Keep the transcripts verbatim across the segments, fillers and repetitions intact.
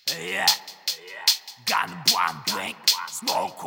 Yeah, gun, one, bang, smoke,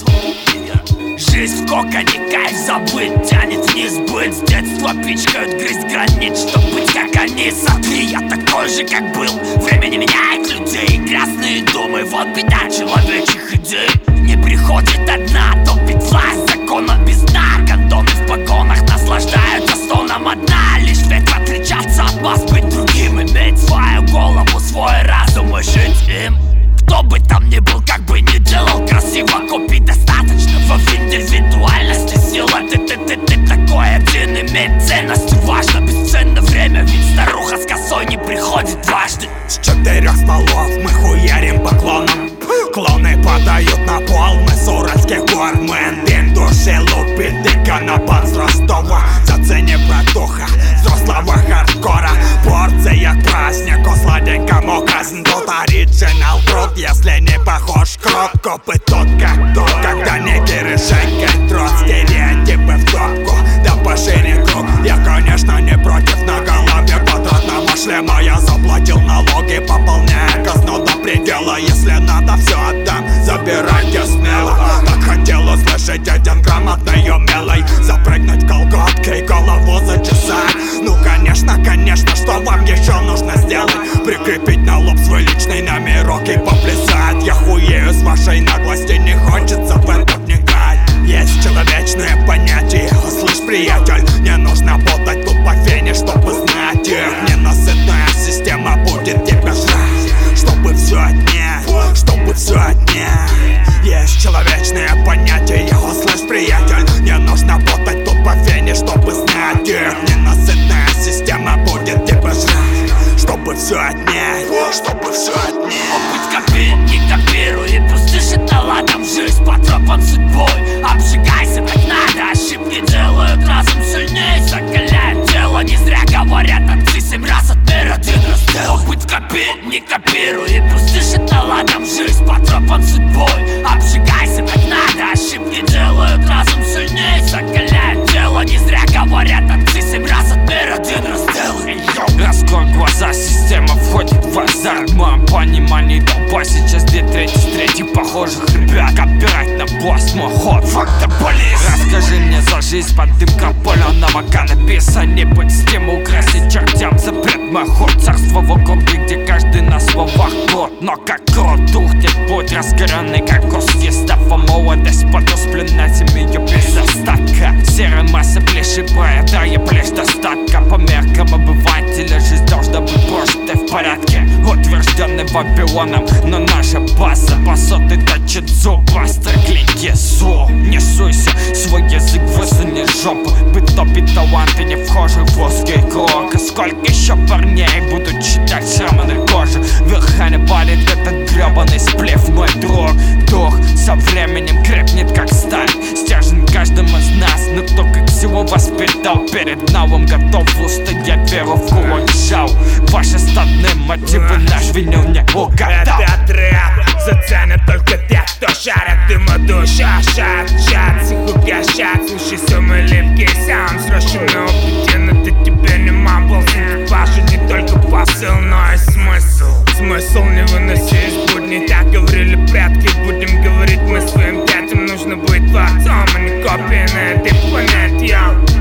smoke. Жизнь в коконе, кайф забыть, тянет вниз быть. С детства пичкают грызть гранит, чтоб быть как они. Смотри, я такой же, как был. Время не меняет людей. Грязные думы, вот беда человечьих идей. Не приходит одна, топит власть закона без дна. Гондоны в погонах наслаждаются стоном одна. Лишь ветер отличаться от масс, быть другим. Иметь свою голову, свой разум и жить им. Кто бы там ни был, как бы ни делал красиво, копий достаточно в индивидуальности. Сила, ты, ты, ты, ты такой один, имеет ценность. Важно, бесценно время, ведь старуха с косой не приходит дважды. С четырех стволов мы хуярим по клонам. Клоны падают на пол, мы с уральских гор. Мы эндин души лупит, дико на пан с Ростова. Зацени, братуха, взрослого хардкора. Порция к празднику, сладенькому казнь. Тут оригинал крут, если не похож крот. Копы тот как тот, когда некий решенькой трот. Стереотипы в топку, да пошире круг. Я, конечно, не против на голове квадратного шлема. Я заплатил налоги, пополняя казну до предела. Если надо, все отдам, забирайте смело. Так хотел услышать один грамотный и умелый. Запрыгнуть в колготки и голову зачесать. Ну конечно, конечно, что вам еще нужно сделать? Прикрепить на лоб свой личный номерок и поплясать. Я хуею с вашей наглости, не хочется в это вникать. Есть человечные понятия, слышь, приятель, не нужно ботать тут по фене, чтобы знать их. Ненасытная система будет тебя жрать, чтобы все отнять, чтобы все отнять. Есть человечные понятия, слышь, приятель, не нужно ботать тут по фене, чтобы знать их. Ненасытная система будет тебя жрать, чтобы все отнять, чтобы все отнять. Опыт копи, не копируй, и пусть дышит наладом. Жизнь потрепан судьбой, обжигайся так надо. Ошибки делают разум сильнее, закаляют тело. Не зря говорят отцы, семь раз от мира один раздел. Опыт копи, не копируй, и пусть дышит наладом. Жизнь потрепан судьбой, обжигайся так надо. Ошибки делают разум сильнее, закаляют тело. Не зря говорят отцы, семь раз от мира один раздел. Раскрой глаза, система входит в азарт. В моем понимании толпа сейчас две трети с трети похожих ребят. Копирайт на босс, мой ход, fuck the police. Расскажи мне за жизнь под дымком паленого каннабиса. Не быть стимул, красить чертям запрет мой ход. Царство в округе, где каждый на словах плод. Но как крот тухнет путь, разгоренный как Росфестава. Молодость потуплена землею без остатка. Серая масса плеши, проедая плешь достатка. По меркам обывателя жизнь должна быть прожитой в порядке. Утвержденный Вавилоном, но наша база по сотой точит зуб, остро клинки зуб. Не суйся, свой язык высуни жопу. Быть топит таланты, не вхожи в узкий круг. И сколько еще парней будут читать шрамы на коже. Верхами палит этот гребаный сплев, мой друг. Дух со временем крепнет как сталь. Стержень каждым из нас, но кто как силу воспитал. Перед новым готов устоять, веру в кулак сжал. Ваши стадные мотивы наш винил не угадал. Этот рэп заценят только те, кто шарят. Дыма душа, шат, шат, всех угощат. Слушай, самый липкий саунд, срочно опыте, но ты тебе не мамбл. Вашу не только посыл, но и смысл. Смысл не выносить будни, так говорили предки. Будем говорить мы своим детям, нужно быть творцом, а не копией на этой планете.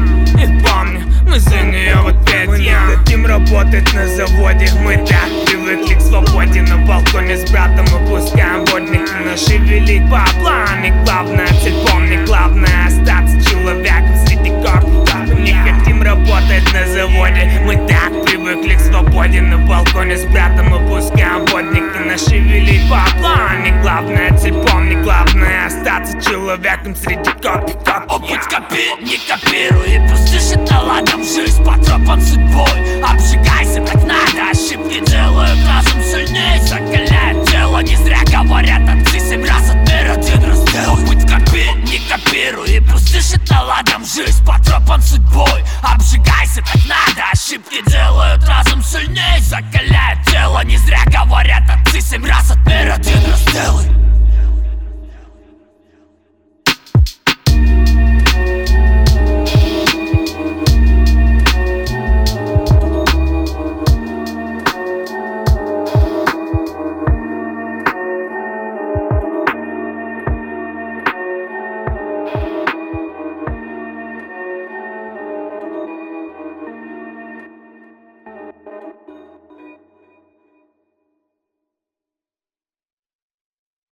И помни, мы за нее в ответ. Мы не хотим работать на заводе. Мы так привыкли к свободе. На балконе с братом выпускаем водники. Наши вели по плане. Главная цель помни, главное остаться человеком среди корпусов. Не хотим работать на заводе. Мы так привыкли к свободе. На балконе с братом выпускаем водники. Наши вели по плане. Главная цель помни, главное остаться человеком среди корпусов. Опыт копи, не копируй, и пусть дышит наладом. Жизнь потрепан судьбой, обжигай.